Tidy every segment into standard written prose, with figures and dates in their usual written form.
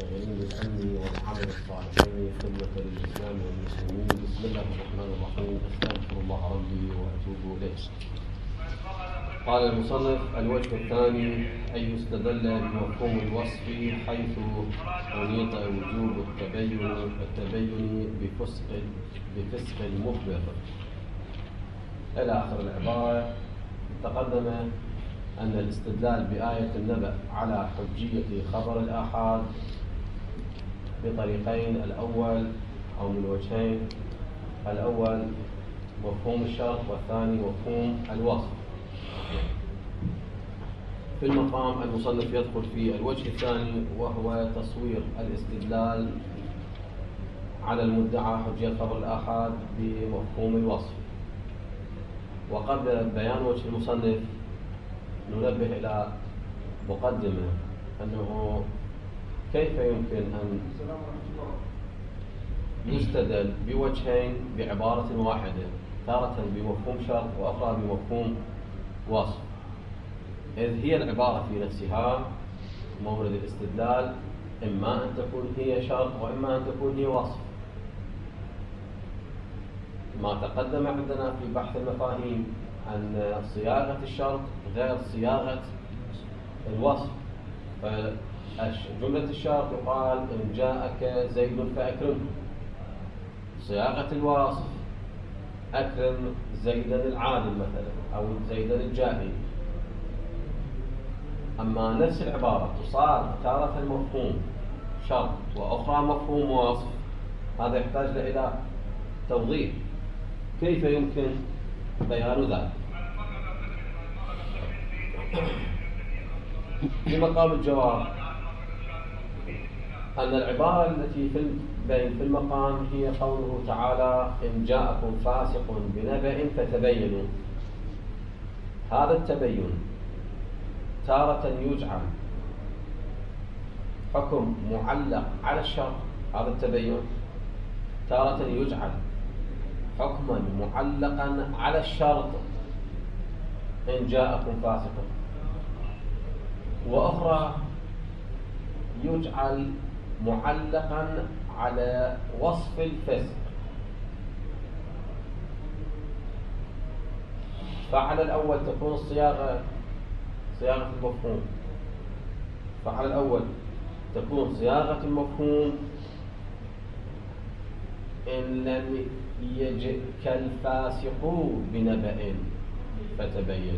المشتغلين بالعلم والعمل الصالحين خدمة للإسلام والمسلمين. بسم الله الرحمن الرحيم. أستغفر الله ربي وأتوب إليه. قال المصنف: الوجه الثاني أن يستدل بمفهوم الوصف حيث أنيط وجوب التبين بفسق المخبر إلى آخر العبارة. تقدم أن الاستدلال بآية النبأ على حجية خبر الآحاد بطريقين: الأول أو من وجهين، الأول مفهوم الشرط والثاني مفهوم الوصف. في المقام المصنف يدخل في الوجه الثاني وهو تصوير الاستدلال على المدعى حجية خبر الآحاد بمفهوم الوصف. وقبل بيان وجه المصنف ننبه إلى مقدمة أنه كيف يمكن أن يستدل بوجهين بعبارة واحدة، تارة بمفهوم شرط وأخرى بمفهوم وصف، إذ هي العبارة في نفسها مورد الاستدلال إما أن تكون هي شرط وإما أن تكون هي وصف. ما تقدم عندنا في بحث المفاهيم أن صياغة الشرط غير صياغة الوصف. فجملة الشرط يقال إن جاءك زيد فأكرمه. صياغة الوصف أكرم زيدا العادل مثلا أو زيدا الجاهل. أما نفس العبارة تصاغ تارة مفهوم شرط وأخرى مفهوم وصف، هذا يحتاج إلى توضيح. كيف يمكن بيان ذلك؟ في مقام الجواب أن العبارة التي في المقام هي قوله تعالى: إن جاءكم فاسق بنبأ فتبينوا. هذا التبين تارة يجعل حكم معلق على الشرط، هذا التبين تارة يجعل حكما معلقا على الشرط إن جاءكم فاسق، وأخرى يجعل معلقا على وصف الفسق. فعلى الأول تكون صياغة المفهوم، فعلى الأول تكون صياغة المفهوم إن لم يجئك الفاسق بنبأ فتبين،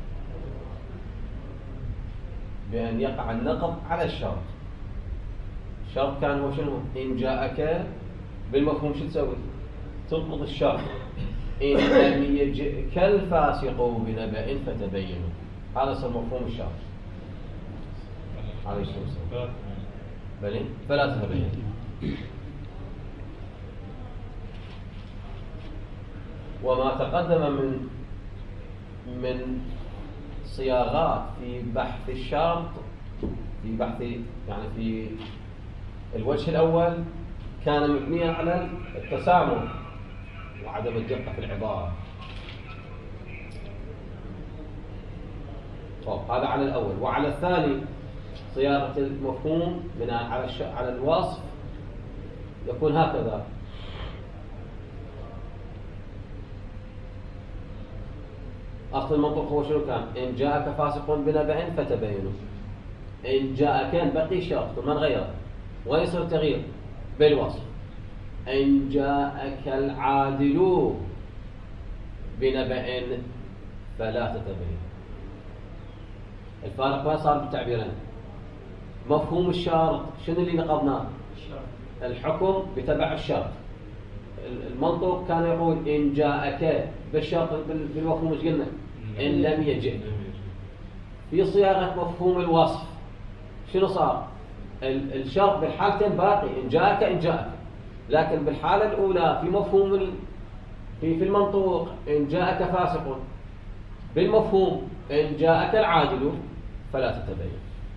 بأن يقع النقض على الشرط. الشرط كان هو شنو؟ إن جاءك، بالمفهوم شو تسوي؟ تنقض الشرط. إن لم يجئك الفاسق بنبأ فتبينوا. هذا اسم مفهوم الشرط. عليه الصلاة والسلام. بلى فلا تتبين. وما تقدم من صياغات في بحث الشرط، في بحث يعني في الوجه الأول، كان مبنيا على التسامح وعدم الدقة في العبارة. هذا على الأول. وعلى الثاني صياغة المفهوم من على الوصف يكون هكذا: أصل المنطق هو شنو كان؟ إن جاءك فاسق بنبأ فتبينوا. إن جاءك بقي شرط ما نغير ويصير تغيير بالوصف. إن جاءك العادل بنبأ فلا تتبين. الفارق وين صار بالتعبيرين؟ مفهوم الشرط شنو اللي نقضناه؟ الحكم بتبع الشرط. المنطق كان يقول إن جاءك بالشرط، بالمفهوم ايش قلنا؟ إن لم يجئ. في صياغة مفهوم الوصف شنو صار؟ الشرط بالحالتين باقي، إن جاءك، لكن بالحالة الأولى في مفهوم في المنطوق إن جاءك فاسق، بالمفهوم إن جاءك العادل فلا تتبين.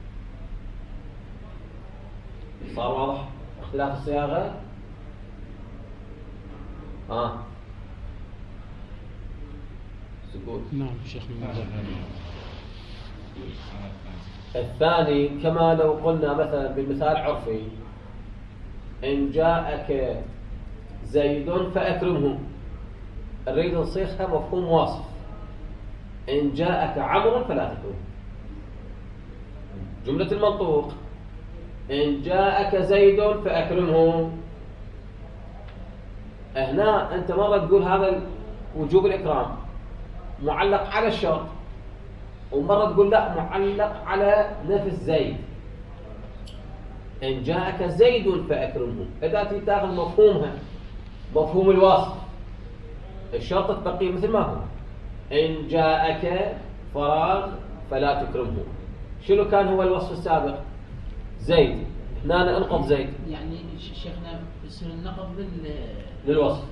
صار واضح اختلاف الصياغة؟ سكوت. نعم شيخ. الثاني كما لو قلنا مثلا بالمثال عرفي إن جاءك زيد فأكرمه، نريد نصيغها مفهوم واصف. إن جاءك عمرو فلا تكرمه. جملة المنطوق إن جاءك زيد فأكرمه، هنا أنت مرة تقول هذا وجوب الإكرام معلق على الشرط، ومرة تقول لا معلق على نفس زيد. إن جاءك زيد فأكرمه، إذا تاخذ مفهومها مفهوم الوصف الشرط تبقي مثل ما هو. إن جاءك فراغ فلا تكرمه. شنو كان هو الوصف السابق؟ زيد. هنا انقض زيد، يعني شيخنا يصير النقض للوصف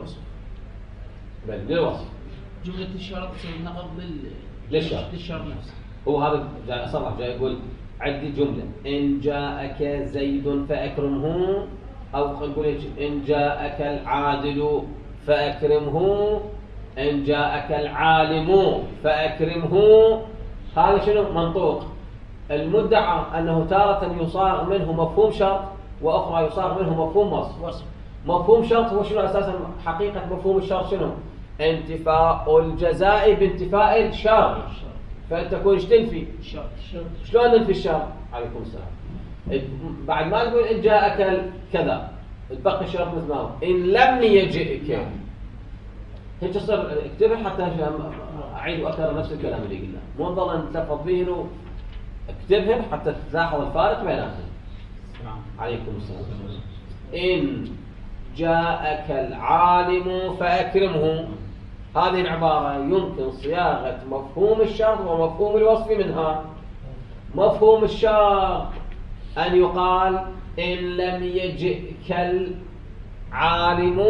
بل للوصف. جملة الشرط تصير النقض للشرط نفسه. هو هذا جاي صرح، جاي يقول عندي جملة إن جاءك زيد فأكرمه، أو خلينا نقول إن جاءك العادل فأكرمه، إن جاءك العالم فأكرمه. هذا شنو؟ منطوق. المدعى أنه تارة يصاغ منه مفهوم شرط، وأخرى يصاغ منه مفهوم وصف. مفهوم شرط هو شنو أساسا؟ حقيقة مفهوم الشرط شنو؟ انتفاء الجزاء بانتفاء الشرط. فأنت تكون ايش تنفي؟ شلون ننفي الشرط؟ عليكم السلام. بعد ما نقول إن جاءك كذا تبقي الشرط مثل ما هو. إن لم يجئك، هيك صار اكتبها حتى أعيد وأكرر نفس الكلام اللي قلنا، مو نظل نتلفظ به إنه اكتبهم حتى تلاحظ الفارق بيناتهم. عليكم السلام. إن جاءك العالم فأكرمه، هذه العبارة يمكن صياغة مفهوم الشرط ومفهوم الوصف منها. مفهوم الشرط أن يقال إن لم يجئك العالم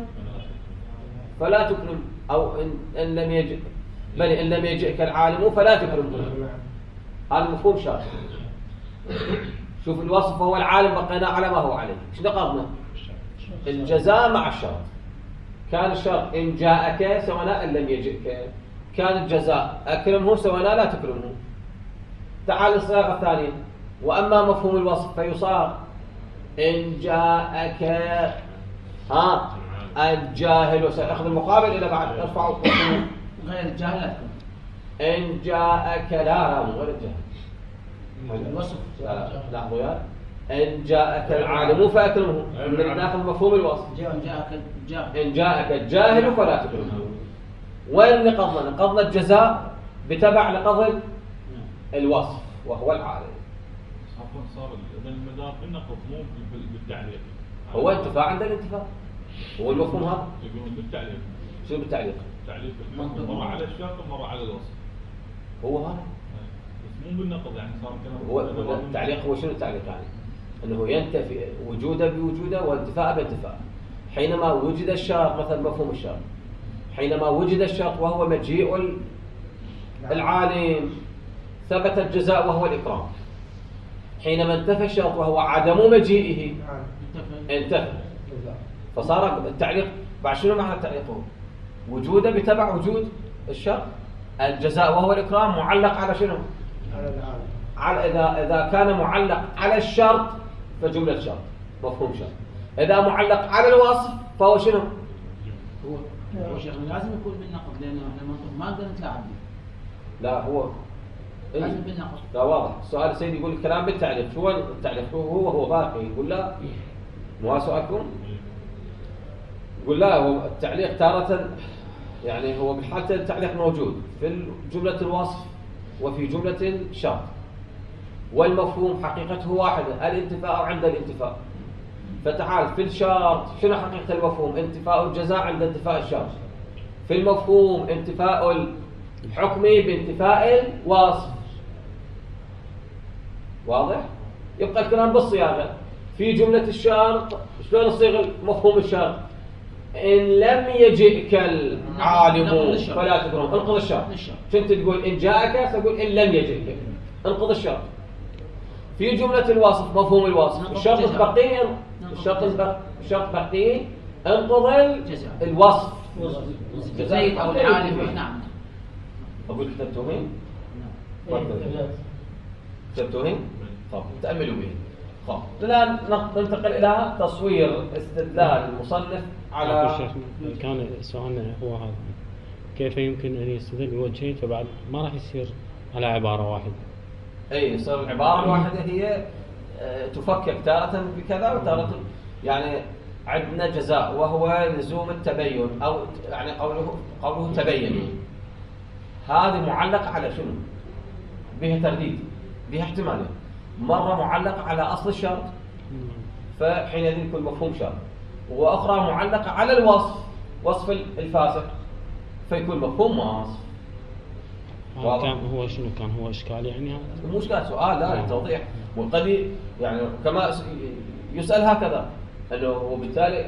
فلا تكرم، أو إن لم يجئ، بل إن لم يجئك العالم فلا تكرمه. هذا مفهوم شرط. شوف الوصف هو العالم بقينا على ما هو عليه. ايش نقضنا؟ الجزاء مع الشرط. كان الشرط إن جاءك سواء إن لم يجئك، كان الجزاء أكرمه سواء لا تكرمه. تعال الصياغة الثانية. وأما مفهوم الوصف فيصاغ إن جاءك الجاهل، وسأخذ المقابل إلى بعد ارفعوا غير الجاهل. إن جاءك لا غير الجاهل الوصف. لاحظوا يا إن جاءك العالم فأكرمه، ناخذ مفهوم الوصف. إن جاءك الجاهل فلا تكرمه. وين نقضنا الجزاء بتبع لقض الوصف وهو العالم. صار المدار النقض مو بالتعليق، هو انتفاع عند الانتفاع، هو المفهوم هذا. يقولون بالتعليق. شو بالتعليق؟ تعليق مرة على الشرط ومرة على الوصف. هو هذا بس مو بالنقض، يعني صار كلام. هو التعليق. هو شنو التعليق يعني؟ انه ينتفي وجوده بوجوده وانتفاء بانتفاء. حينما وجد الشرط، مثلا مفهوم الشرط، حينما وجد الشرط وهو مجيء العالم ثبت الجزاء وهو الإكرام. حينما انتفى الشرط وهو عدم مجيئه انتفى. فصار التعليق بعد شنو معنى التعليق؟ وجوده بتبع وجود الشرط. الجزاء وهو الإكرام معلق على شنو؟ على إذا كان معلق على الشرط فجملة شرط مفهوم شرط. إذا معلق على الوصف فهو شنو؟ هو شيخ لازم يكون بالنقض، لأنه احنا ما نقدر نتلاعب به. لا هو لازم بالنقض. لا واضح. السؤال السيد يقول الكلام بالتعليق. شو التعليق؟ هو باقي. يقول لا، مو سؤالكم؟ يقول لا، هو التعليق تارة يعني هو بحالة التعليق موجود في جملة الوصف وفي جملة الشرط، والمفهوم حقيقته واحدة، الانتفاء عند الانتفاء. فتعال في الشرط شنو حقيقة المفهوم؟ انتفاء الجزاء عند انتفاء الشرط. في المفهوم انتفاء الحكم بانتفاء الوصف. واضح؟ يبقى الكلام بالصياغة. في جملة الشرط شلون نصيغ مفهوم الشرط؟ إن لم يجئك العالم فلا تكرمه. انقض الشرط. كنت تقول إن جاءك، سأقول إن لم يجئك. انقض الشرط. في جملة الوصف مفهوم الوصف الشرط بقي، الشرط بقي، انقض الوصف. زيد أو العالم. نعم. أقول كتبتوا مين؟ تنتبهين؟ طب تأملوا به. طب الآن ننتقل إلى تصوير استدلال المصنف على الشيخ كان سؤالنا هو هذا، كيف يمكن أن يستدل بوجهين فبعد ما راح يصير على عبارة واحدة؟ أي يصير العبارة الواحدة هي تفكك تارة بكذا وتارة، يعني عندنا جزاء وهو لزوم التبين، أو يعني قوله تبين، هذه معلق على شنو؟ بها ترديد، بها احتمالين، مرة معلق على أصل الشرط فحينئذ يكون مفهوم شرط، وأخرى معلقة على الوصف، وصف الفاسق فيكون مفهوم وصف. كان هو شنو كان هو إشكال يعني هذا؟ مو إشكال، سؤال لا للتوضيح، وقد يعني كما يسأل هكذا أنه وبالتالي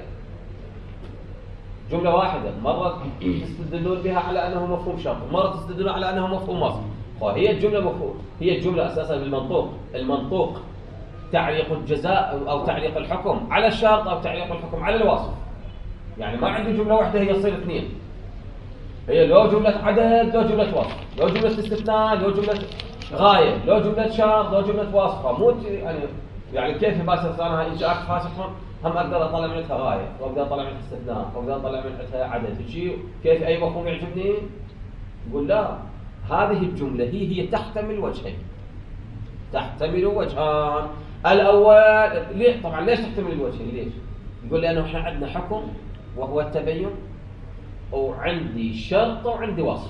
جملة واحدة مرة تستدلون بها على أنه مفهوم شرط، مرة تستدلون على أنه مفهوم وصف. وهي الجملة مفهوم، هي الجملة أساسا بالمنطوق، المنطوق تعليق الجزاء أو تعليق الحكم على الشرط أو تعليق الحكم على الوصف. يعني ما عندي جملة واحدة هي تصير اثنين، هي لو جملة عدد لو جملة وصف، لو جملة استثناء لو جملة غاية، لو جملة شرط لو جملة وصف. مو يعني كيف بس أنا إن شاءت فاسق هم أقدر أطلع منها غاية، وأقدر أطلع منها استثناء، وأقدر أطلع منها عدد، شيء كيف أي مفهوم يعجبني؟ يقول لا، هذه الجملة هي تحتمل وجهين، تحتمل وجهان. الأول طبعا ليش تحتمل الوجهين؟ ليش؟ يقول لأنه إحنا عندنا حكم وهو التبين، وعندي شرط وعندي وصف.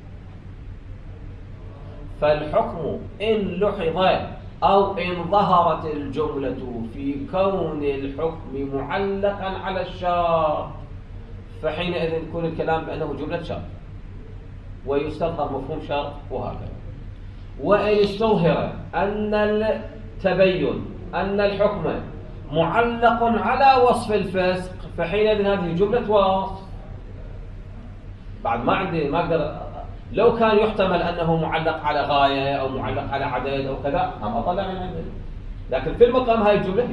فالحكم إن لحظ أو إن ظهرت الجملة في كون الحكم معلقا على الشرط فحينئذ يكون الكلام بأنه جملة شرط ويستظهر مفهوم شرط وهكذا. وإن استظهر أن التبين أن الحكم معلق على وصف الفسق فحينئذ هذه جملة وصف. بعد ما أقدر، لو كان يحتمل أنه معلق على غاية أو معلق على عدد أو كذا هم أطلع من عنده، لكن في المقام هاي الجملة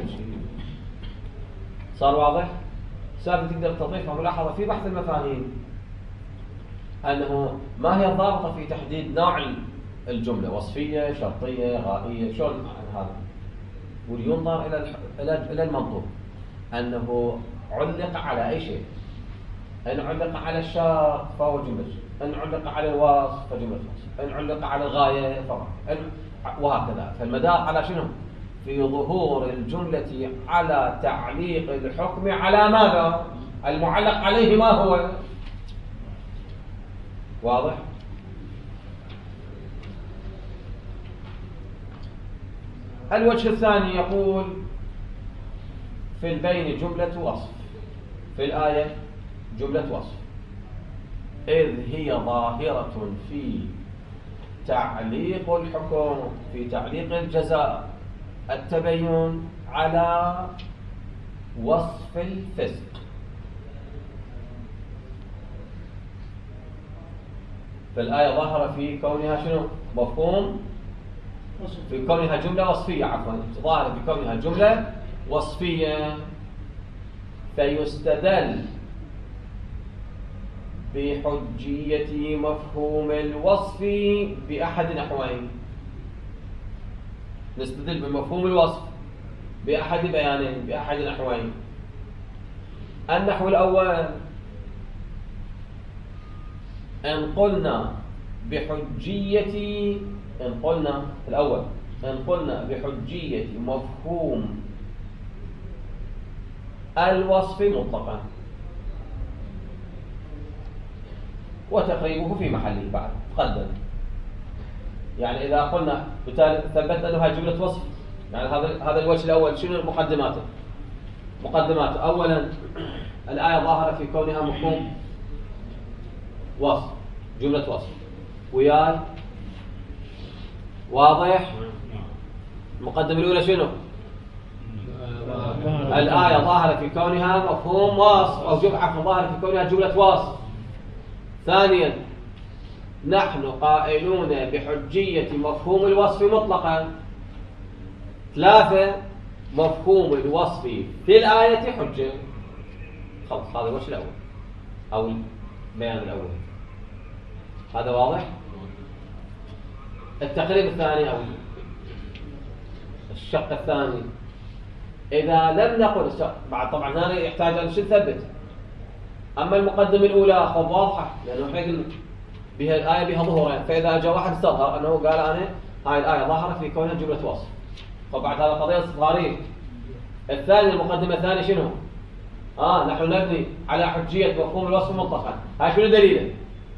صار واضح؟ سابق تقدر تضيفها ملاحظة في بحث المفاهيم أنه ما هي الضابطة في تحديد نوع الجملة، وصفية شرطية غائية، شلون هذا؟ ولينظر إلى المنطوق أنه علق على أي شيء. إن علق على الشرط فهو جملة، إن علق على الوصف فجملة وصف، إن علق على الغاية وهكذا. فالمدار على شنو؟ في ظهور الجملة على تعليق الحكم على ماذا؟ المعلق عليه ما هو؟ واضح؟ الوجه الثاني يقول في البين جملة وصف، في الآية جملة وصف، إذ هي ظاهرة في تعليق الحكم، في تعليق الجزاء التبين على وصف الفسق. فالآية ظاهرة في كونها شنو؟ مفهوم، في كونها جملة وصفية، عفوا ظاهرة في كونها جملة وصفية، فيستدل بحجية مفهوم الوصف بأحد نحوين. نستدل بمفهوم الوصف بأحد بيانين، بأحد نحوين. النحو الأول إن قلنا بحجية مفهوم الوصف مطلقا، وتقريبه في محله بعد قدم. يعني إذا قلنا ثبت أنها جملة وصف، يعني هذا الوجه الأول. شنو مقدماته؟ أولا الآية ظاهرة في كونها مفهوم وصف، جملة وصف. وياي واضح؟ المقدمة الأولى شنو؟ الآية ظاهرة في كونها مفهوم وصف، أو ظاهرة في كونها جملة وصف. ثانيا نحن قائلون بحجية مفهوم الوصف مطلقا. ثلاثة مفهوم الوصف في الآية حجة. خلص، هذا الوجه الأول أو البيان الأول، هذا واضح. التقريب الثاني أو الشق الثاني إذا لم نقل بعد طبعا هنا يحتاج أن نثبت. أما المقدمة الأولى خب واضحة لأنه احنا قلنا بها الآية بها ظهورين، فإذا جاء واحد استظهر أنه قال أنا هاي الآية ظاهرة في كونها جملة وصف، فبعد هذا قضية استظهارية. الثاني المقدمة الثانية شنو؟ نحن نبني على حجية مفهوم الوصف مطلقا. هاي شنو دليله؟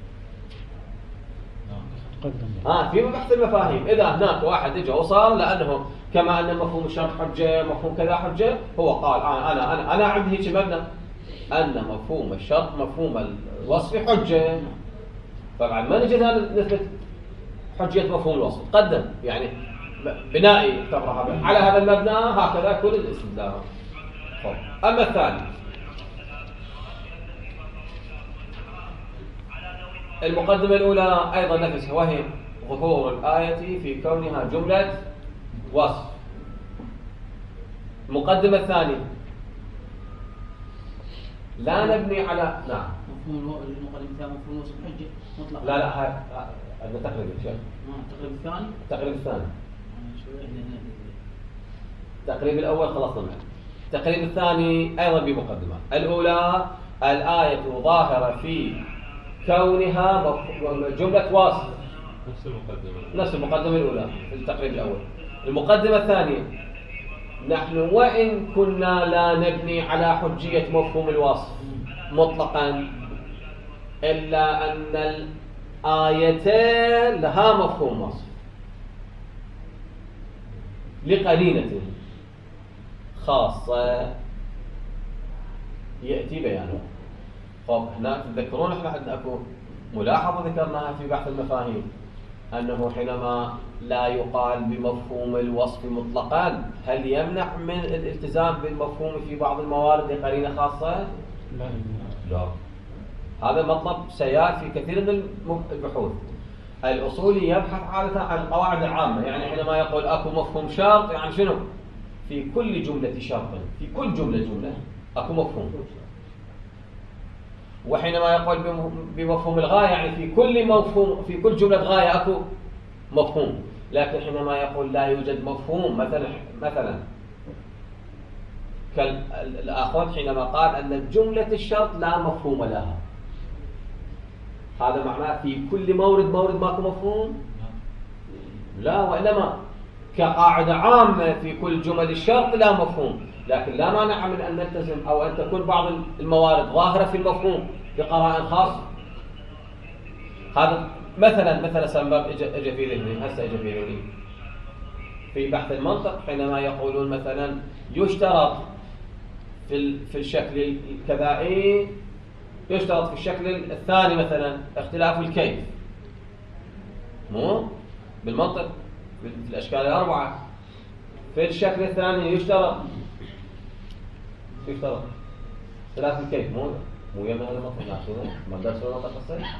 في بحث المفاهيم. إذا هناك واحد اجى وصل لأنه كما أن مفهوم الشرط حجة مفهوم كذا حجة، هو قال أنا عندي هيك مبنى أن مفهوم الشرط مفهوم الوصف حجة، فبعد ما نجي نثبت حجية مفهوم الوصف قدم يعني بنائي على هذا المبنى هكذا كل الاستدلال. أما الثاني المقدمة الأولى أيضا نفسها، وهي ظهور الآية في كونها جملة وصف. المقدمة الثانية لا نبني على مفهوم المقدمة الثانية مفهوم الوصف حجة مطلق. لا عندنا تقريب شيء. التقريب الثاني التقريب الأول خلصنا منه. التقريب الثاني أيضا بمقدمة. الأولى الآية ظاهرة في كونها جملة وصف، نفس المقدمة الأولى في التقريب الأول. المقدمة الثانية نحن وإن كنا لا نبني على حجية مفهوم الوصف مطلقا إلا أن الآيتين لها مفهوم وصف لقرينة خاصة يأتي بيانه. هنا تذكرون احنا عندنا اكو ملاحظة ذكرناها في بحث المفاهيم، أنه حينما لا يقال بمفهوم الوصف مطلقا هل يمنع من الالتزام بالمفهوم في بعض الموارد لقرينة خاصة؟ لا. هذا مطلب سيال في كثير من البحوث. الأصولي يبحث عادة عن القواعد العامة، يعني حينما يقول أكو مفهوم شرط يعني شنو؟ في كل جملة شرط، في كل جملة أكو مفهوم. وحينما يقول بمفهوم الغاية يعني في كل جملة غاية أكو مفهوم. لكن حينما يقول لا يوجد مفهوم مثلا كالآخذ حينما قال أن جملة الشرط لا مفهوم لها، هذا معناه في كل مورد ماكو مفهوم؟ لا، وإنما كقاعدة عامة في كل جمل الشرط لا مفهوم، لكن لا مانع من أن نلتزم أو أن تكون بعض الموارد ظاهرة في المفهوم بقرائن خاصة. هذا مثلا سبب اجى في ذهني هسه اجى في ذهني في بحث المنطق حينما يقولون مثلا يشترط في الشكل الكذائي، يشترط في الشكل الثاني مثلا اختلاف الكيف، مو بالمنطق في الاشكال الاربعه. في الشكل الثاني يشترط اختلاف الكيف، مو يمنع هذا المنطق ناخذه ما درسوا المنطق الصحيح.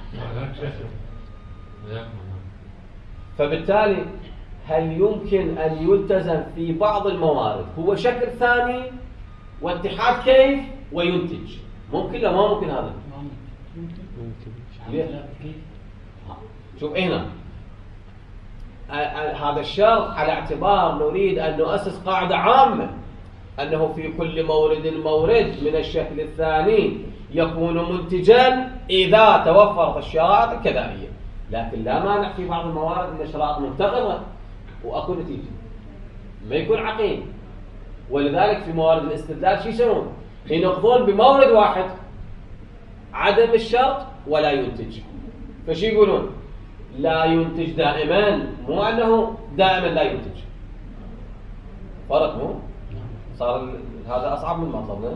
فبالتالي هل يمكن أن يلتزم في بعض الموارد هو شكل ثاني واتحاد كيف وينتج؟ ممكن لا ما ممكن هذا؟ ممكن. شوف هنا هذا الشرط على اعتبار نريد أن نؤسس قاعدة عامة أنه في كل مورد من الشكل الثاني يكون منتجا إذا توفرت الشرائط الكذائية. لكن لا مانع في بعض الموارد من الشرائط منتقضة وأكو نتيجة ما يكون عقيم. ولذلك في موارد الاستدلال شو يسوون؟ ينقضون بمورد واحد عدم الشرط ولا ينتج. فشي يقولون؟ لا ينتج دائما، مو أنه دائما لا ينتج. فرق مو؟ صار هذا أصعب من المطلب.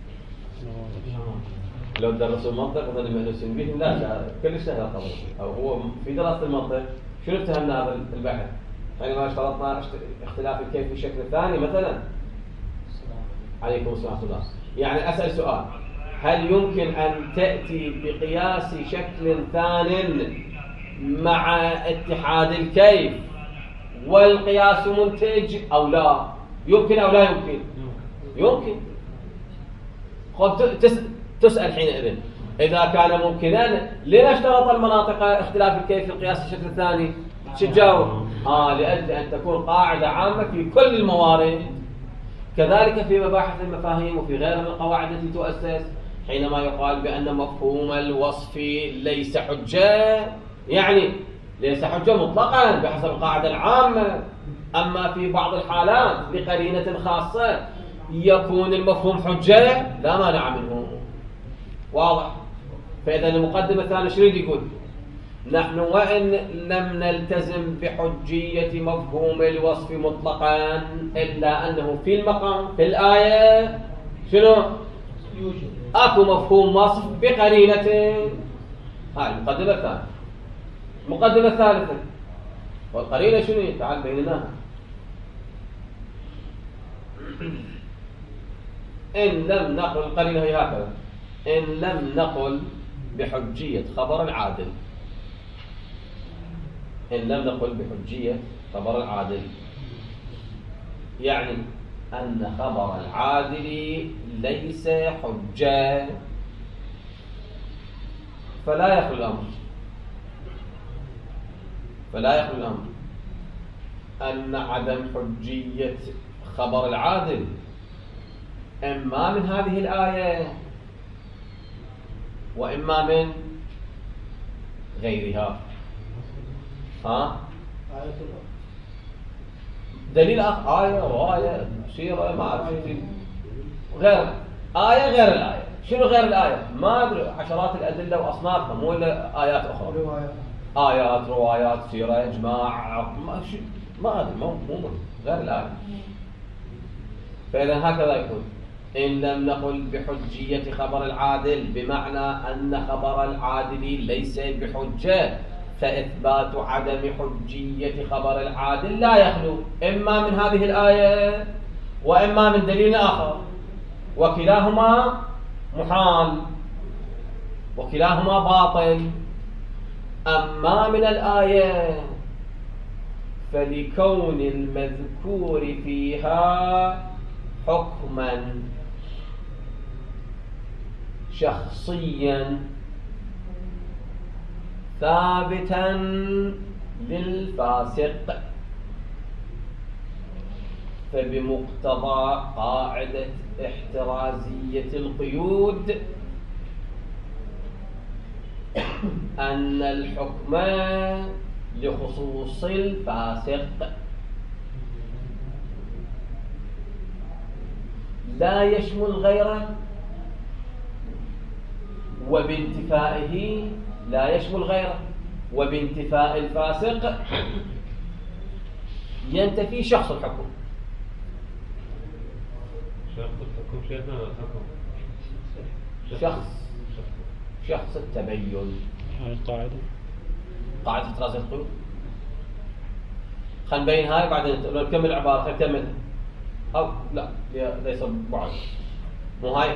لو درسوا المنطق وظل مهندسين به لا كل سهل الخبر. أو هو في دراسة المنطق شنو اتهمنا هذا البحث؟ حينما اشترطنا اختلاف الكيف في الشكل الثاني مثلا. عليكم السلام ورحمة الله. يعني أسأل سؤال، هل يمكن أن تأتي بقياس شكل ثان مع اتحاد الكيف والقياس منتج أو لا؟ يمكن أو لا يمكن؟ يمكن. تسأل حينئذ إذا كان ممكنا لما اشترط المناطق اختلاف الكيف في القياس الشكل الثاني؟ شو تجاوب؟ لأجل أن تكون قاعدة عامة في كل الموارد. كذلك في مباحث المفاهيم وفي غيرها من القواعد التي تؤسس، حينما يقال بأن مفهوم الوصف ليس حجة، يعني ليس حجة مطلقا بحسب القاعدة العامة، أما في بعض الحالات بقرينة خاصة يكون المفهوم حجة لا مانع منه. واضح؟ فإذا المقدمة الثانية شو يقول؟ نحن وإن لم نلتزم بحجية مفهوم الوصف مطلقا إلا أنه في المقام في الآية شنو؟ أكو مفهوم وصف بقرينة. هاي المقدمة الثانية. المقدمة الثالثة والقرينة شنو؟ تعال بيننا. إن لم نقل القرينة هي هكذا، إن لم نقل بحجية خبر العادل، إن لم نقل بحجية خبر العادل، يعني أن خبر العادل ليس حجة، فلا يخلو الأمر أن عدم حجية خبر العادل إما من هذه الآية وإما من غيرها. دليل آية رواية سيرة ما أعرف غير آية غير الآية. شنو غير الآية؟ ما أدري، عشرات الأدلة وأصنافها، مو إلا آيات أخرى، آيات روايات سيرة إجماع ما أدري، مو غير الآية. فإذا هكذا يكون إن لم نقل بحجية خبر العادل بمعنى أن خبر العادل ليس بحجة، فإثبات عدم حجية خبر العادل لا يخلو إما من هذه الآية وإما من دليل آخر، وكلاهما محال وكلاهما باطل. أما من الآية فلكون المذكور فيها حكما شخصيا ثابتا للفاسق، فبمقتضى قاعدة احترازية القيود أن الحكم لخصوص الفاسق لا يشمل غيره، وبانتفائه لا يشمل غيره، وبانتفاء الفاسق ينتفي شخص الحكم. شخص التبين. هاي القاعدة قاعدة احترازية القيود. خلينا نبين هاي بعدين لو نكمل العبارة. خلينا نكمل أو لا ليس بعد، مو هاي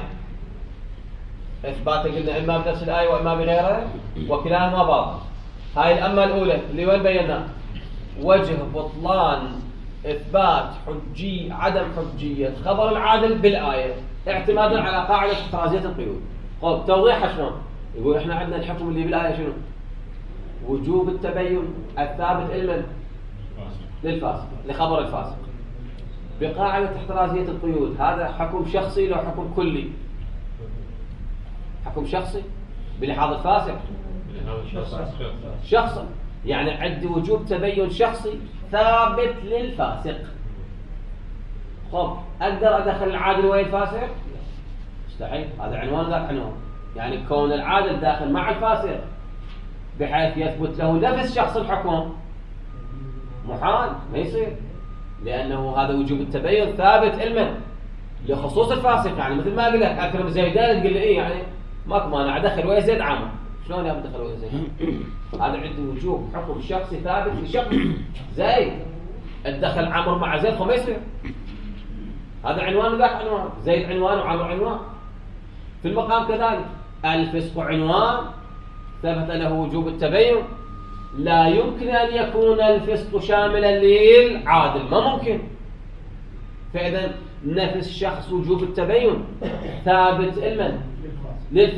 إثبات قلنا إما بنفس الآية وإما بغيرها وكلاهما باطل. هاي الأمة الأولى اللي وين بينا وجه بطلان إثبات عدم حجية خبر العادل بالآية اعتمادا على قاعدة احترازية القيود. طيب توضيحها شلون؟ يقول إحنا عندنا الحكم اللي بالآية شنو؟ وجوب التبين الثابت علما للفاسق لخبر الفاسق بقاعدة احترازية القيود. هذا حكم شخصي لو حكم كلي؟ حكم شخصي بلحاظ الفاسق شخصا، يعني عندي وجوب تبين شخصي ثابت للفاسق. خب أقدر أدخل العادل وين الفاسق؟ مستحيل. هذا عنوان ذاك عنوان، يعني كون العادل داخل مع الفاسق بحيث يثبت له نفس شخص الحكم محال، ما يصير، لأنه هذا وجوب التبين ثابت علما لخصوص الفاسق. يعني مثل ما قلت لك أكرم زيدان تقول لي إيه يعني ماكو مانع أدخل ويا زيد عامر، شلون يا بدخل ويا زيد؟ هذا عنده وجوب حكم شخصي ثابت لشخص زيد، ادخل عمرو مع زيد فما يصير. هذا عنوان وذاك عنوان، زيد عنوان وعمرو عنوان. في المقام كذلك الفسق عنوان ثبت له وجوب التبين، لا يمكن أن يكون الفسق شاملا للعادل، ما ممكن. فإذا نفس شخص وجوب التبين ثابت علما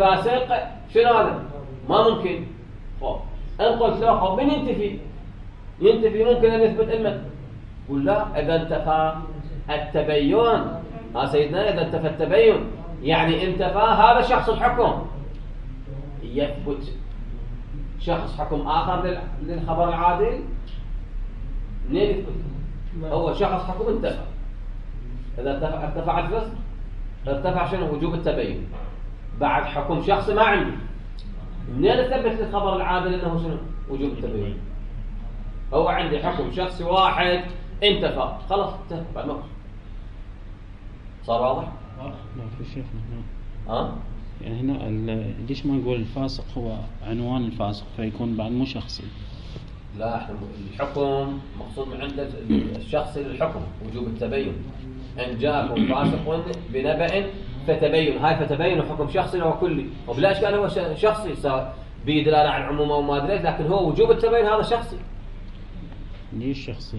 للفاسق، شنو هذا؟ ما ممكن. ان قلت له من ينتفي؟ ينتفي ممكن أن يثبت علما. قل لا، إذا انتفى التبين سيدنا، إذا انتفى التبين يعني انتفى هذا شخص الحكم، يثبت شخص حكم آخر للخبر العادل. منين يثبت؟ هو شخص حكم انتفى. إذا ارتفع الفسق ارتفع شنو؟ وجوب التبين. بعد حكم شخص ما عندي، منين اثبت للخبر العادل انه شنو؟ وجوب التبين. هو عندي حكم شخص واحد انتفى، خلاص انتهى بعد ما صار واضح؟ لا في شيخنا يعني هنا ليش ما نقول الفاسق هو عنوان الفاسق فيكون بعد مو شخصي؟ لا، احنا الحكم مقصود من عند الشخص للحكم وجوب التبين. ان جاءكم فاسق بنبأ فتبين، هاي فتبين حكم شخصي وهو كلي، وبلا اشكال هو شخصي، صار به دلاله على العموم او ما ادري، لكن هو وجوب التبين هذا شخصي. ليش شخصي؟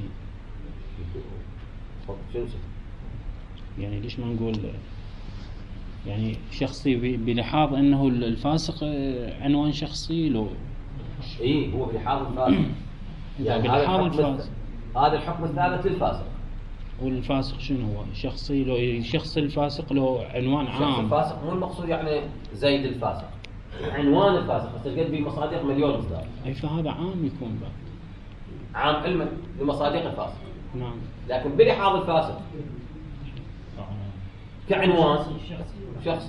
يعني ليش ما نقول يعني شخصي بلحاظ انه الفاسق عنوان شخصي له؟ هو بلحاظ الفاسق، يعني هذا الحكم الثابت للفاسق. والفاسق شنو هو؟ شخصي له، شخص الفاسق له عنوان عام. شخص الفاسق مو المقصود يعني زيد الفاسق، عنوان الفاسق، بس تلقى به مصادق مليون مصداق. اي فهذا عام يكون بعد عام علما لمصادق الفاسق. نعم. لكن بلحاظ الفاسق كعنوان شخصي.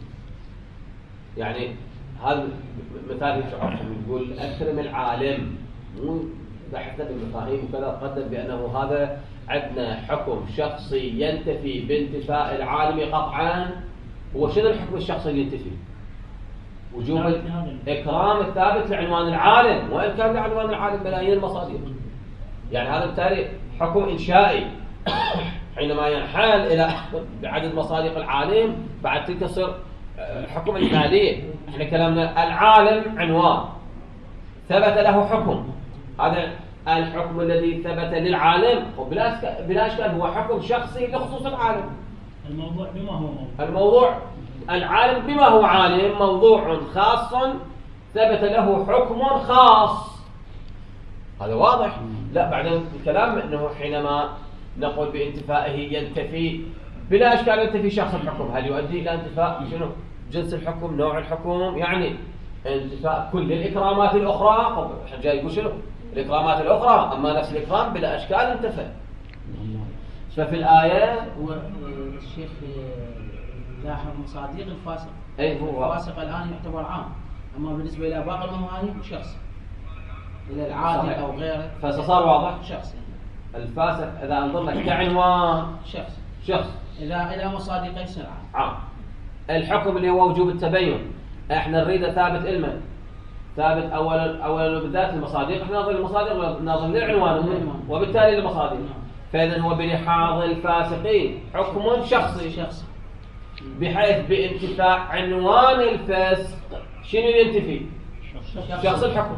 يعني هذا مثال يشعركم، يقول أكرم العالم، مو بحثنا بالمفاهيم وكذا، قدم بأنه هذا عندنا حكم شخصي ينتفي بانتفاء العالم قطعا. هو شنو الحكم الشخصي اللي ينتفي؟ وجوب الإكرام الثابت لعنوان العالم، وإن كان لعنوان العالم ملايين المصادر. يعني هذا بالتالي حكم إنشائي حينما ينحال إلى بعدد مصادق العالم بعد تلك تصير حكم إجمالي. احنا كلامنا العالم عنوان ثبت له حكم، هذا الحكم الذي ثبت للعالم وبلا اشكال هو حكم شخصي لخصوص العالم. الموضوع بما هو الموضوع العالم بما هو عالم، موضوع خاص ثبت له حكم خاص. هذا واضح؟ لا، بعدين الكلام انه حينما نقول بانتفائه ينتفي بلا اشكال ينتفي شخص الحكم، هل يؤدي الى انتفاء شنو؟ جنس الحكم، نوع الحكم، يعني انتفاء كل الاكرامات الاخرى. جاي يقول شنو؟ الاكرامات الاخرى، اما نفس الاكرام بلا اشكال انتفى. ففي الايه هو الشيخ لاحظ مصادق الفاسق. اي هو الفاسق الان يعتبر عام، اما بالنسبه الى باقي المهاني شخصي، الى العادل او غيره فصار واضح شخصي. الفاسق اذا انظرنا كعنوان شخص الى مصادق يصير عام. الحكم اللي هو وجوب التبين احنا نريده ثابت علما، ثابت اولا بالذات المصادق، احنا ناظر المصادق ناظر للعنوان وبالتالي المصادق. فاذا هو بلحاظ الفاسقين حكم شخصي بحيث بانتفاء عنوان الفسق شنو ينتفي؟ شخص الحكم.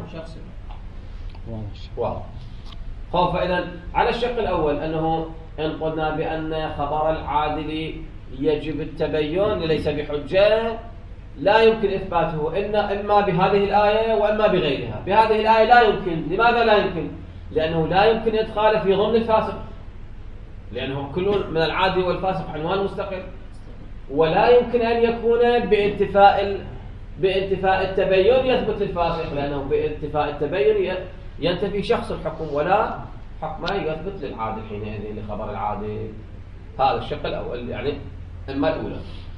واضح. فاذا على الشق الاول انه ان قلنا بان خبر العادل يجب التبين ليس بحجه، لا يمكن إثباته إما بهذه الآية وإما بغيرها. بهذه الآية لا يمكن. لماذا لا يمكن؟ لأنه لا يمكن إدخاله في ضمن الفاسق، لأنه كل من العادل والفاسق عنوان مستقل. ولا يمكن أن يكون بانتفاء التبين يثبت للفاسق، لأنه بانتفاء التبين ينتفي شخص الحكم ولا حكم يثبت للعادل حينئذ لخبر العادل. هذا الشق الأول، يعني إما الأولى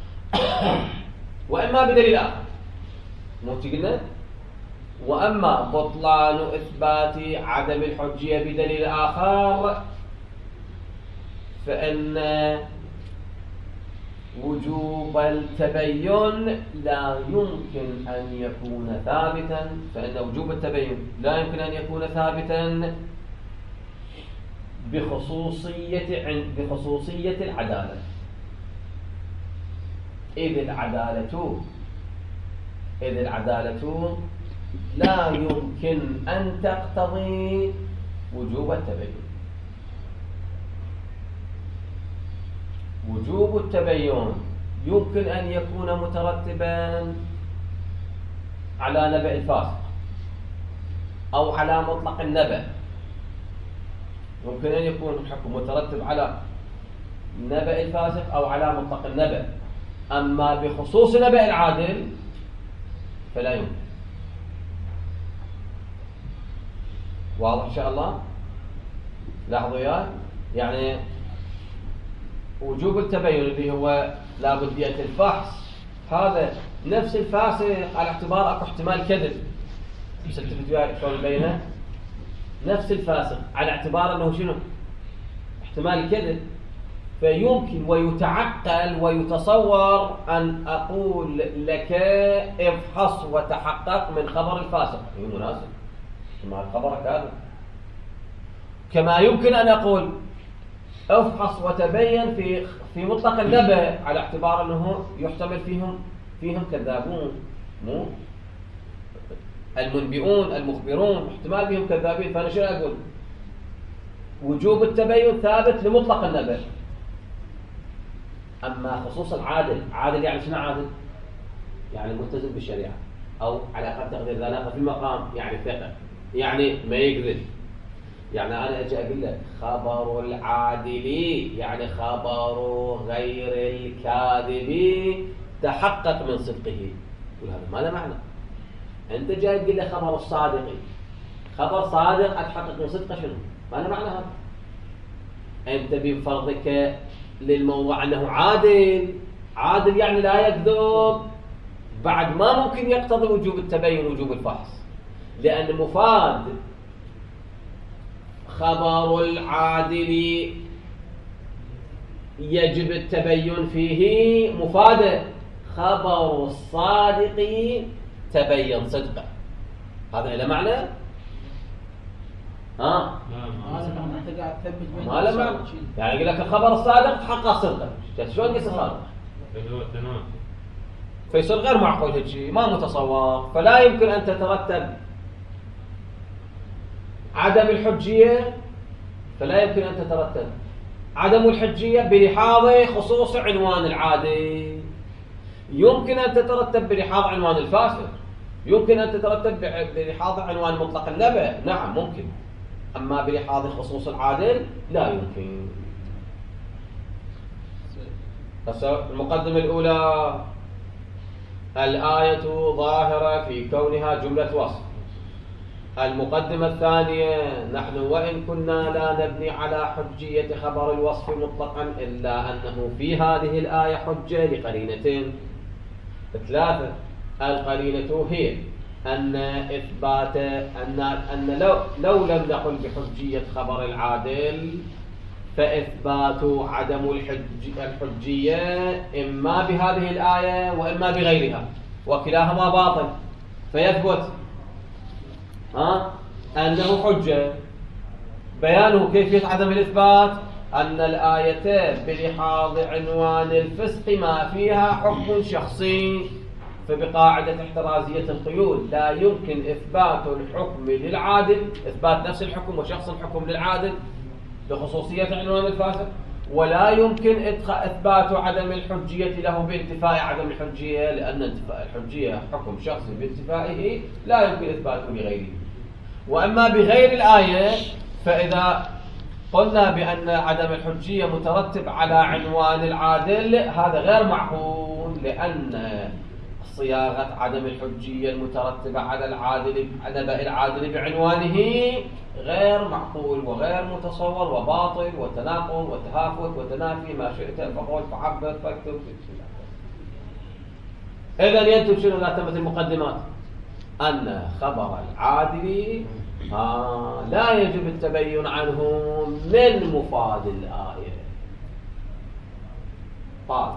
وإما بدليل آخر. مو قلنا؟ وأما بطلان إثبات عدم الحجية بدليل آخر فإن وجوب التبين لا يمكن أن يكون ثابتا، فإن وجوب التبين لا يمكن أن يكون ثابتا بخصوصية العدالة، إذ العدالة لا يمكن أن تقتضي وجوب التبين. وجوب التبين يمكن أن يكون مترتبا على نبأ الفاسق أو على مطلق النبأ ممكن أن يكون الحكم مترتب على نبأ الفاسق أو على مطلق النبأ، أما بخصوص نبأ العادل فلا يمكن. واضح إن شاء الله؟ لاحظوا يا يعني وجوب التبين اللي هو لابدية الفحص، هذا نفس الفاسق على اعتبار اكو احتمال كذب. ستفت وياي شلون نبينه؟ نفس الفاسق على اعتبار انه شنو؟ احتمال كذب، فيمكن ويتعقل ويتصور ان اقول لك افحص وتحقق من خبر الفاسق، هي مناسب ما خبرك هذا. كما يمكن ان اقول افحص وتبين في مطلق النبأ على اعتبار انه يحتمل فيهم كذابون، مو المنبئون المخبرون احتمال بهم كذابين. فانا شو اقول؟ وجوب التبين ثابت لمطلق النبأ. اما خصوص العادل، عادل يعني شنو عادل؟ يعني ملتزم بالشريعه، او على اقل تقدير اذا ناقص في المقام يعني ثقه، يعني ما يكذب. يعني أنا أجي أقول لك خبر العادل يعني خبر غير الكاذب تحقق من صدقه، وهذا ما له معنى. أنت جاي تقول لي خبر الصادق، خبر صادق أتحقق من صدقه، شنو؟ ما له معنى هذا. أنت بفرضك للموضوع أنه عادل، عادل يعني لا يكذب، بعد ما ممكن يقتضي وجوب التبين وجوب الفحص، لأن مفاد خبر العادل يجب التبين فيه مفاده، خبر الصادق تبين صدقه. هذا له معنى؟ هذا انت قاعد تثبت بين ما له معنى. يعني يقول لك الخبر الصادق تحقق صدقه، شلون يصير صادق؟ فيصير غير معقول هالشيء، ما متصور. فلا يمكن ان تترتب عدم الحجية، فلا يمكن أن تترتب عدم الحجية بلحاظ خصوص عنوان العادل. يمكن أن تترتب بلحاظ عنوان الفاسق، يمكن أن تترتب بلحاظ عنوان مطلق النبأ، نعم ممكن. أما بلحاظ خصوص العادل لا يمكن. المقدمة الأولى الآية ظاهرة في كونها جملة وصف. المقدمة الثانية نحن وإن كنا لا نبني على حجية خبر الوصف مطلقا إلا أنه في هذه الآية حجة لقرينتين ثلاثة. القرينة هي أن إثبات أن لو لم نقل بحجية خبر العادل فإثبات عدم الحجية إما بهذه الآية وإما بغيرها، وكلاهما باطل. فيثبت أنه حجة. بيانه كيفية عدم الإثبات أن الآيتين بلحاظ عنوان الفسق ما فيها حكم شخصي، فبقاعدة احترازية القيود لا يمكن إثبات الحكم للعادل، إثبات نفس الحكم وشخص الحكم للعادل بخصوصية عنوان الفاسق، ولا يمكن إثبات عدم الحجية له بانتفاء عدم الحجية، لأن انتفاء الحجية حكم شخصي بانتفائه لا يمكن إثباته لغيره. وأما بغير الآية فإذا قلنا بأن عدم الحجية مترتب على عنوان العادل هذا غير معقول، لأن صياغة عدم الحجية المترتبة على العادل نبأ العادل بعنوانه غير معقول وغير متصور وباطل وتناقض وتهافت وتنافي، ما شئت فقل فعبر فاكتب. إذن ينتج شنو لا تمت المقدمات؟ أن خبر العادل لا يجب التبين عنه من مفاد الآية. قال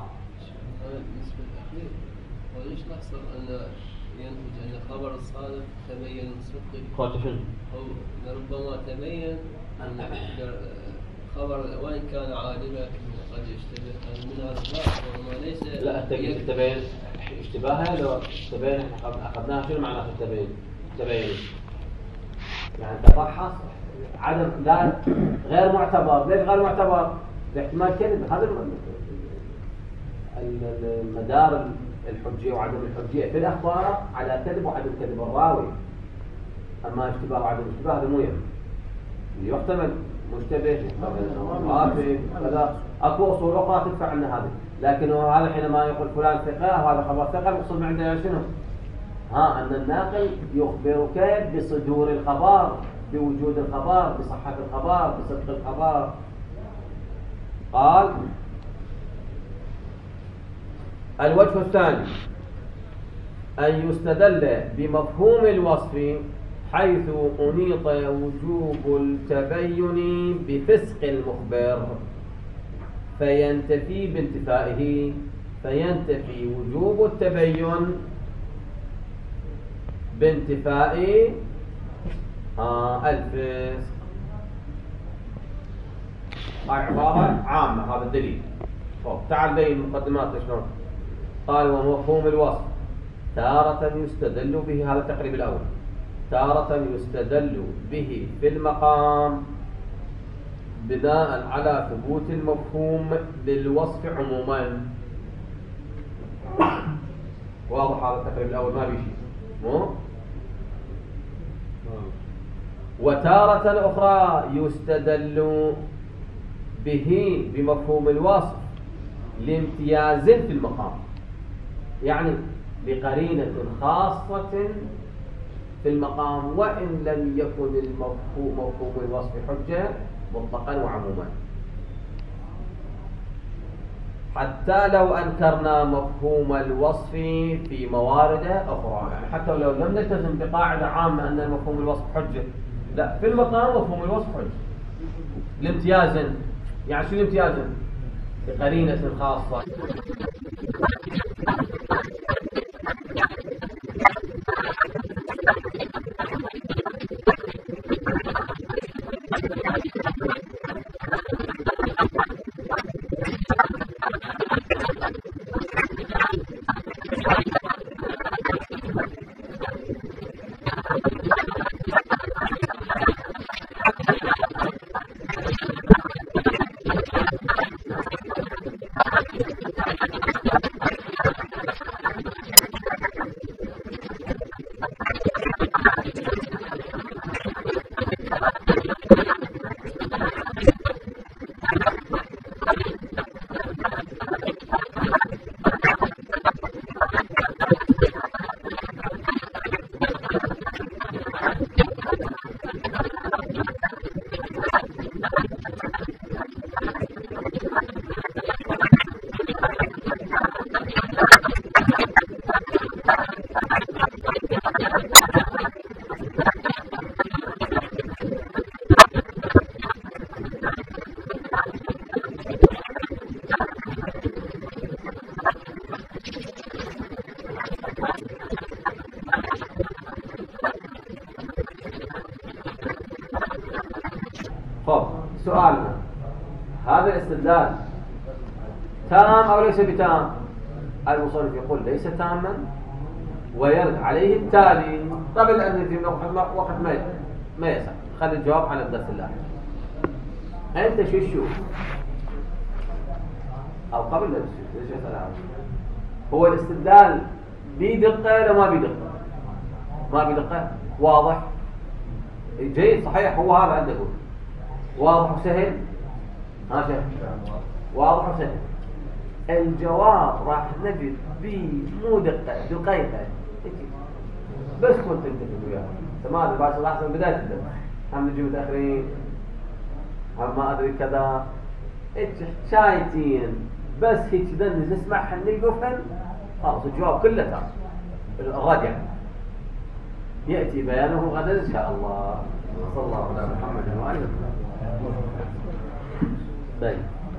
وليش نحصل أن ينتج أن خبر الصادق تبين صدقه؟ قلت شنو؟ أو ربما تبين أن خبر وإن كان عادلا قد يشتبه من هذا الباب، وما ليس لا التبين اشتباهها. لو تبين أخذناها شنو معنى التبين؟ تبين يعني تفحص عدم لا غير معتبر. ليش غير معتبر؟ لاحتمال كذب. هذا المدار الحجية وعدم الحجية في الأخبار على كذب وعدم كذب الراوي. أما اشتباه وعدم اشتباه هذا مو يحتمل مشتبه وافق كذا، اكو اصول اخرى تدفع عنا هذه، لكن هذا حينما يقول فلان ثقه وهذا خبر ثقه المقصود من عندنا شنو؟ ان الناقل يخبرك بصدور الخبر، بوجود الخبر، بصحه الخبر، بصدق الخبر. قال الوجه الثاني أن يستدل بمفهوم الوصف حيث أنيط وجوب التبين بفسق المخبر فينتفي بانتفائه، فينتفي وجوب التبين بانتفاء الفسق. عبارة عامة، هذا الدليل. تعال بين المقدمات شلون. قال ومفهوم الوصف تارة يستدل به، هذا التقريب الأول، تارة يستدل به في المقام بناء على ثبوت المفهوم للوصف عموما. واضح هذا التقريب الأول ما بيشي مو؟ وتارة أخرى يستدل به بمفهوم الوصف لامتياز في المقام، يعني بقرينة خاصة في المقام، وإن لم يكن مفهوم الوصف حجة مطلقا وعموما. حتى لو أنكرنا مفهوم الوصف في موارد أخرى، يعني حتى لو لم نلتزم بقاعدة عامة أن مفهوم الوصف حجة، لا، في المقام مفهوم الوصف حجة لامتياز. يعني شو الامتياز؟ بقرينة خاصة. سؤالنا هذا الاستدلال تام أو ليس بتام؟ المصنف يقول ليس تاما ويرد عليه التالي قبل أن نجي وقت ما يسع. خلي الجواب على الدرس اللاحق. أنت شو تشوف؟ أو قبل لا تشوف ليش يسأل عنه؟ هو الاستدلال بدقة ولا ما بدقة؟ ما بدقة؟ واضح؟ جيد صحيح، هو هذا عنده يقول واضح وسهل. ها شيخ واضح وسهل. الجواب راح نجد به مو دقيقة بس كنت انت وياه تمام. باش احسن بداية الدرس هم نجي متأخرين هم ما ادري كذا شايتين بس هيك ذن نسمعها نلقفن خلاص الجواب كله تام. الرد يعني يأتي بيانه غدا إن شاء الله. صلى الله على محمد وآله وسلم. طيب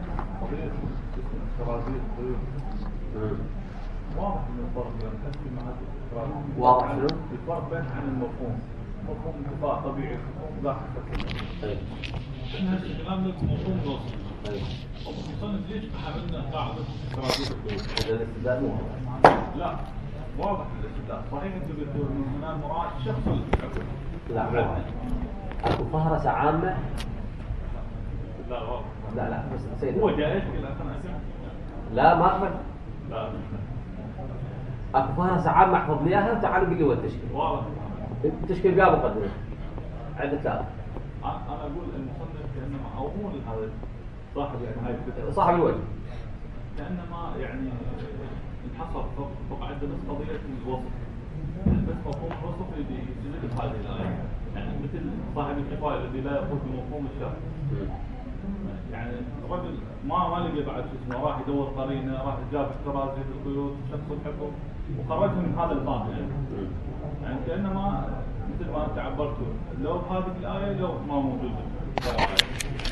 واضح من الفرق بين التسمية مع الإفراد. واضح شنو؟ الفرق بين عن المفهوم، مفهوم انتفاع طبيعي، مفهوم لا حقيقي. طيب احنا هذا الكلام لك مفهوم نص. طيب المصنف ليش حملنا قاعدة افتراضية الدول؟ هذا الاستدلال مو واضح. لا واضح الاستدلال، صحيح انت بتقول من هنا مراعاة شخص الحكم. لا مو واضح. اكو فهرسة عامة. لا واضح. لا بس سيدي هو جاي يشكل أنا أسمع. لا ما أقبل. لا اكو فهرسة عامة احفظ لي اياها وتعالوا قل لي وين تشكيل. واضح. التشكيل بها مقدمة عندك ثلاثة. انا اقول المصنف كانما او مو هذا صاحب يعني هاي الفكره صاحب الوجه كانما يعني انحصر فوق عنده بس قضيه الوصف، بس مفهوم الوصف اللي يستدل بهذه الايه، يعني مثل صاحب الكفايه الذي لا يقول بمفهوم الشرع. يعني الرجل ما لقي بعد شو اسمه، راح يدور قرينه، راح جاب احترازي القيود شخص الحكم وخرجه من هذا الباب يعني كانما مثل ما انت عبرتوا لو هذه الايه لو ما موجوده.